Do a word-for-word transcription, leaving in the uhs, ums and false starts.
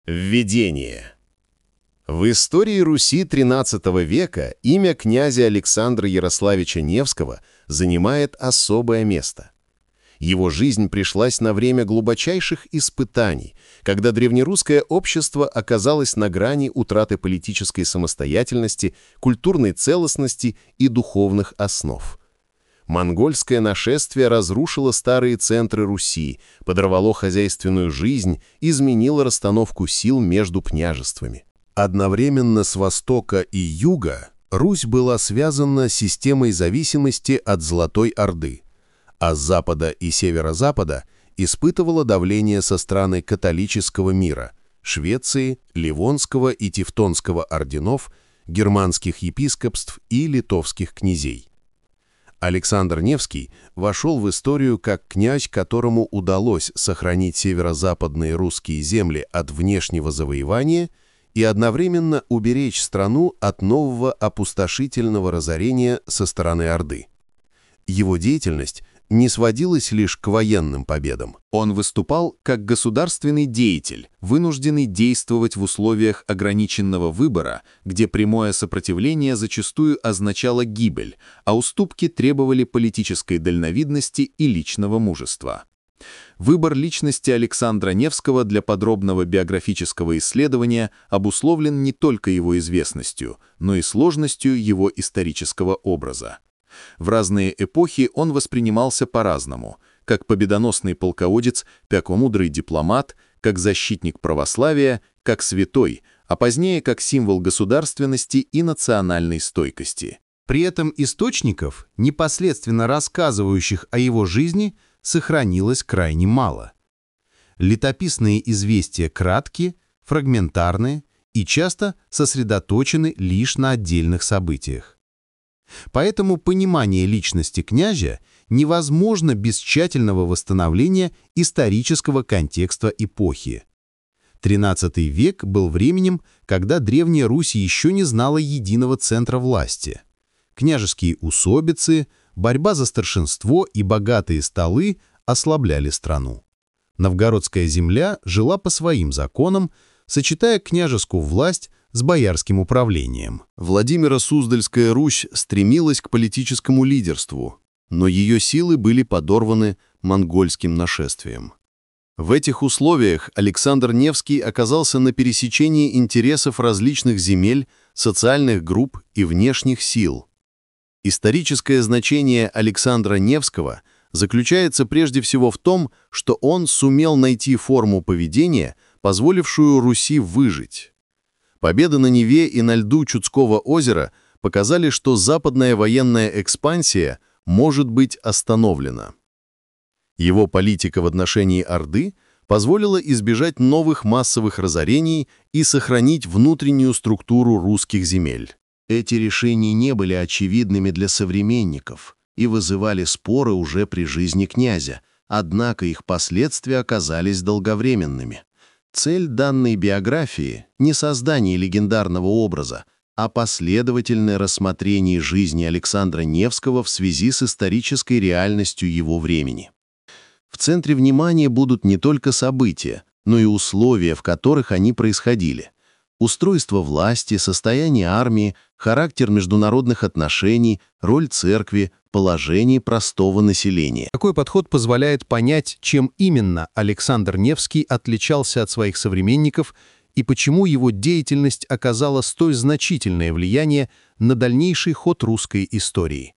Введение. В истории Руси тринадцатого века имя князя Александра Ярославича Невского занимает особое место. Его жизнь пришлась на время глубочайших испытаний, когда древнерусское общество оказалось на грани утраты политической самостоятельности, культурной целостности и духовных основ. Монгольское нашествие разрушило старые центры Руси, подорвало хозяйственную жизнь, изменило расстановку сил между княжествами. Одновременно с востока и юга Русь была связана системой зависимости от Золотой Орды, а с запада и северо-запада испытывала давление со стороны католического мира – Швеции, Ливонского и Тевтонского орденов, германских епископств и литовских князей. Александр Невский вошел в историю как князь, которому удалось сохранить северо-западные русские земли от внешнего завоевания и одновременно уберечь страну от нового опустошительного разорения со стороны Орды. Его деятельность не сводилась лишь к военным победам. Он выступал как государственный деятель, вынужденный действовать в условиях ограниченного выбора, где прямое сопротивление зачастую означало гибель, а уступки требовали политической дальновидности и личного мужества. Выбор личности Александра Невского для подробного биографического исследования обусловлен не только его известностью, но и сложностью его исторического образа. В разные эпохи он воспринимался по-разному, как победоносный полководец, пякомудрый дипломат, как защитник православия, как святой, а позднее как символ государственности и национальной стойкости. При этом источников, непосредственно рассказывающих о его жизни, сохранилось крайне мало. Летописные известия краткие, фрагментарные и часто сосредоточены лишь на отдельных событиях. Поэтому понимание личности князя невозможно без тщательного восстановления исторического контекста эпохи. тринадцатый век был временем, когда Древняя Русь еще не знала единого центра власти. Княжеские усобицы, борьба за старшинство и богатые столы ослабляли страну. Новгородская земля жила по своим законам, сочетая княжескую власть с боярским управлением. Владимиро-Суздальская Русь стремилась к политическому лидерству, но ее силы были подорваны монгольским нашествием. В этих условиях Александр Невский оказался на пересечении интересов различных земель, социальных групп и внешних сил. Историческое значение Александра Невского заключается прежде всего в том, что он сумел найти форму поведения, позволившую Руси выжить. Победы на Неве и на льду Чудского озера показали, что западная военная экспансия может быть остановлена. Его политика в отношении Орды позволила избежать новых массовых разорений и сохранить внутреннюю структуру русских земель. Эти решения не были очевидными для современников и вызывали споры уже при жизни князя, однако их последствия оказались долговременными. Цель данной биографии – не создание легендарного образа, а последовательное рассмотрение жизни Александра Невского в связи с исторической реальностью его времени. В центре внимания будут не только события, но и условия, в которых они происходили. Устройство власти, состояние армии, характер международных отношений, роль церкви, положение простого населения. Такой подход позволяет понять, чем именно Александр Невский отличался от своих современников и почему его деятельность оказала столь значительное влияние на дальнейший ход русской истории.